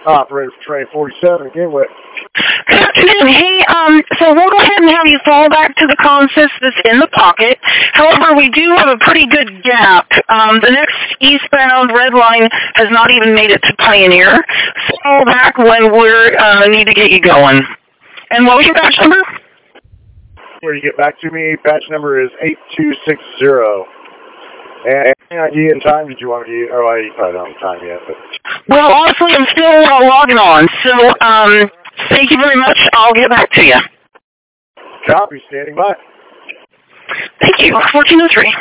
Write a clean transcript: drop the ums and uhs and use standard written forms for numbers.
Operator for train 47, again with. Good afternoon. Hey, so we'll go ahead and have you fall back to the consist that's in the pocket. However, we do have a pretty good gap. The next eastbound red line has not even made it to Pioneer. So fall back when we're need to get you going. And what was your batch number? Where you get back to me, batch number is 8260. And any idea and time did you want me to use? Oh, I probably don't have time yet. But. Well, honestly, I'm still logging on. So, thank you very much. I'll get back to you. Copy, standing by. Thank you. 1403.